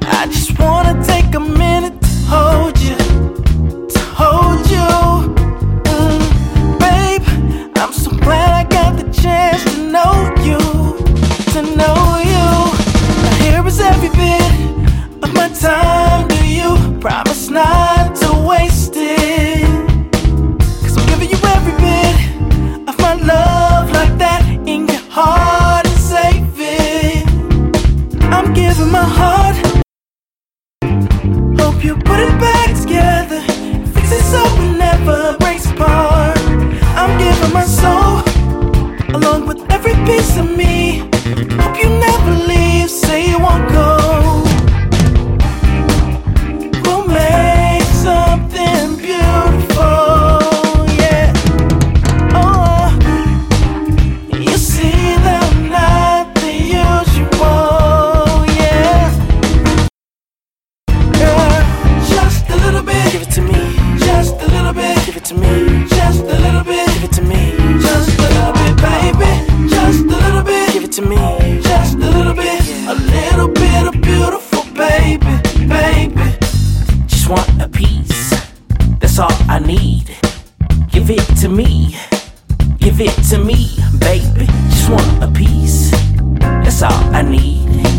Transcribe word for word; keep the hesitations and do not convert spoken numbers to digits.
I just wanna take a minute to hold you, to hold you. Mm, babe, I'm so glad I got the chance to know you, to know you. Now here is every bit of my time to you. Promise not to waste it, 'cause I'm giving you every bit of my love like that in your heart and save it. I'm giving my heart. Hope you put it back together, fix it so it never breaks apart. I'm giving my soul, along with every piece of me. Hope you never leave, say you won't go. We'll make something beautiful, yeah. Oh, you see that I'm not the usual, yeah. Yeah, just a little bit, give it to me. Just a little bit, give it to me. Just a little bit, give it to me. Just a little bit, baby. Just a little bit, give it to me. Just a little bit, a little bit of beautiful, baby, baby. Just want a piece, that's all I need. Give it to me, give it to me, baby. Just want a piece, that's all I need.